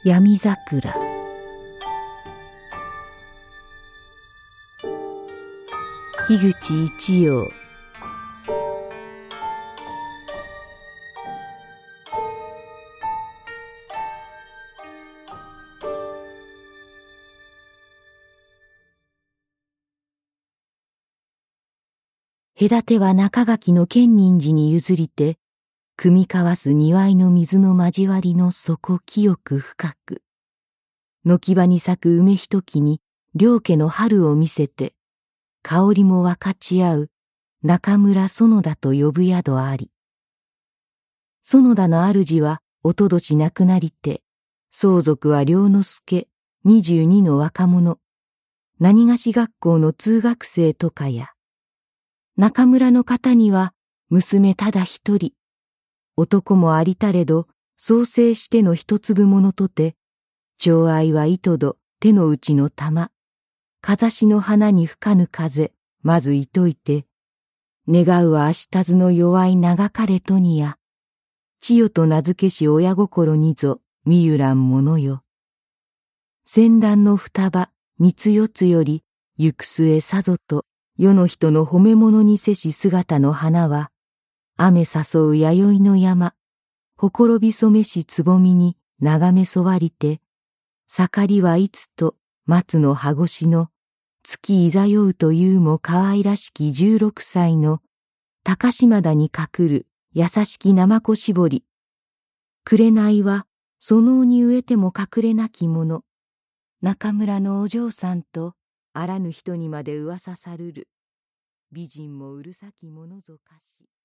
闇桜。樋口一葉。隔ては中垣の建仁寺に譲りて、酌み交わす庭井の水の交わりの底清く深く、軒場に咲く梅ひときに両家の春を見せて、香りも分かち合う中村園田と呼ぶ宿あり。園田の主はおととし亡くなりて、相続は良之助22の若者、何がし学校の通学生とかや、中村の方には娘ただ一人、男もありたれど創生しての一粒ものとて、寵愛は糸ど手の内の玉、かざしの花に吹かぬ風、まずいといて、願うは明日ずの弱い長かれとにや、千代と名付けし親心にぞ見ゆらんものよ。先団の双葉三つ四つより、行く末さぞと世の人の褒め物にせし姿の花は、雨誘う弥生の山、ほころび染めしつぼみに眺めそわりて、盛りはいつと松の葉越しの月いざようというも可愛らしき16歳の高島田に隠る優しきなまこしぼり。紅はそのうに植えても隠れなきもの。中村のお嬢さんとあらぬ人にまで噂さるる。美人もうるさきものぞかし。